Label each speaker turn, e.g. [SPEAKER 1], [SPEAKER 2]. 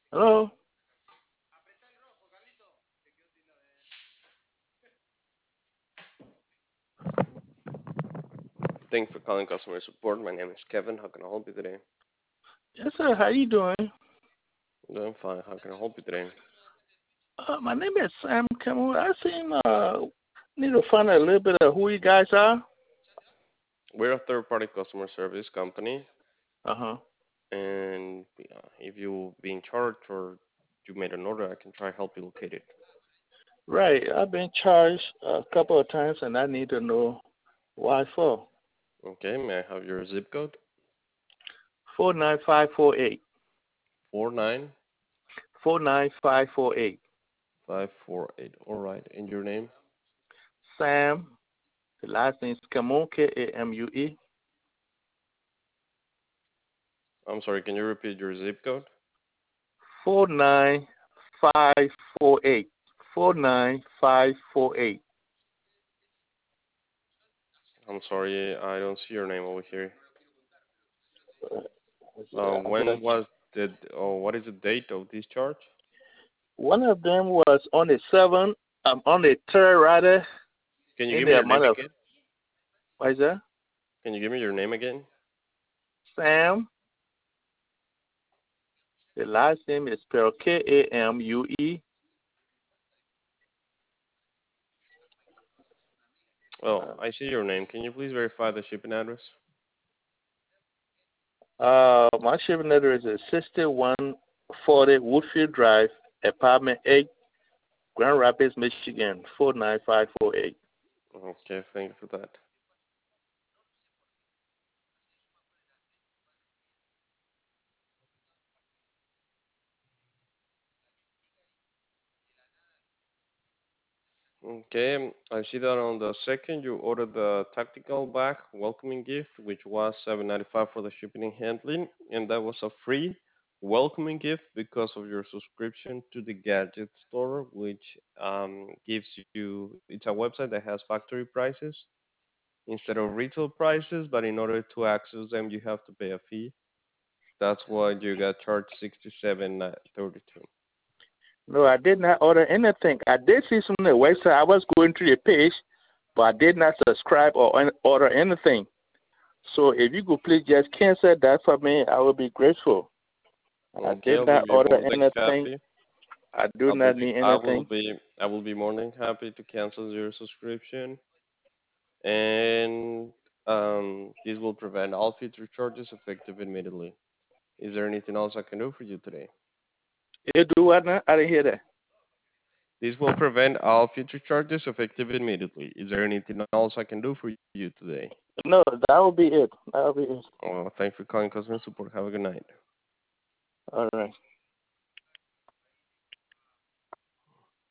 [SPEAKER 1] Hello?
[SPEAKER 2] Thanks for calling customer support. My name is Kevin. How can I help you today?
[SPEAKER 1] Yes, sir. How you doing?
[SPEAKER 2] I'm doing fine. How can I help you today?
[SPEAKER 1] My name is Sam Cameron. I seen need to find out a little bit of who you guys are.
[SPEAKER 2] We're a third-party customer service company,
[SPEAKER 1] Uh-huh.
[SPEAKER 2] and if you being charged or you made an order, I can try help you locate it.
[SPEAKER 1] Right. I've been charged a couple of times and I need to know why for.
[SPEAKER 2] Okay, may I have your zip code?
[SPEAKER 1] 49548.
[SPEAKER 2] 49548.
[SPEAKER 1] 49548.
[SPEAKER 2] All right, and your name?
[SPEAKER 1] Sam. The last name is Kamue, Kamue.
[SPEAKER 2] I'm sorry, can you repeat your zip code?
[SPEAKER 1] 49548. 49548.
[SPEAKER 2] I'm sorry, I don't see your name over here.
[SPEAKER 1] I better.
[SPEAKER 2] When was the, or what is the date of this charge?
[SPEAKER 1] One of them was on the 7th, on the 3rd rather,
[SPEAKER 2] Can you
[SPEAKER 1] in
[SPEAKER 2] give me
[SPEAKER 1] the
[SPEAKER 2] your name
[SPEAKER 1] amount of,
[SPEAKER 2] again?
[SPEAKER 1] what is that?
[SPEAKER 2] Can you give me your name again?
[SPEAKER 1] Sam. The last name is spelled Kamue.
[SPEAKER 2] Oh, I see your name. Can you please verify the shipping address?
[SPEAKER 1] My shipping address is 6140 Woodfield Drive, apartment 8, Grand Rapids, Michigan, 49548.
[SPEAKER 2] Okay, thank you for that. Okay, I see that on the second you ordered the tactical bag welcoming gift, which was $7.95 for the shipping and handling, and that was a free welcoming gift because of your subscription to the gadget store, which gives you it's a website that has factory prices instead of retail prices, but in order to access them, you have to pay a fee. That's why you got charged 67.32.
[SPEAKER 1] No, I did not order anything. I did see some on the website. I was going through the page, but I did not subscribe or order anything. So if you could please just cancel that for me, I would be grateful. I
[SPEAKER 2] Okay,
[SPEAKER 1] did
[SPEAKER 2] I'll be
[SPEAKER 1] not order
[SPEAKER 2] more than
[SPEAKER 1] anything.
[SPEAKER 2] happy.
[SPEAKER 1] I do
[SPEAKER 2] I will
[SPEAKER 1] not
[SPEAKER 2] be
[SPEAKER 1] need
[SPEAKER 2] I will
[SPEAKER 1] anything.
[SPEAKER 2] be I will be more than happy to cancel your subscription, and this will prevent all future charges effective immediately. Is there anything else I can do for you today?
[SPEAKER 1] You do what now? I didn't hear that.
[SPEAKER 2] This will prevent all future charges effective immediately. Is there anything else I can do for you today?
[SPEAKER 1] No, that will be it. That will be it.
[SPEAKER 2] Thanks for calling customer support. Have a good night.
[SPEAKER 1] All right.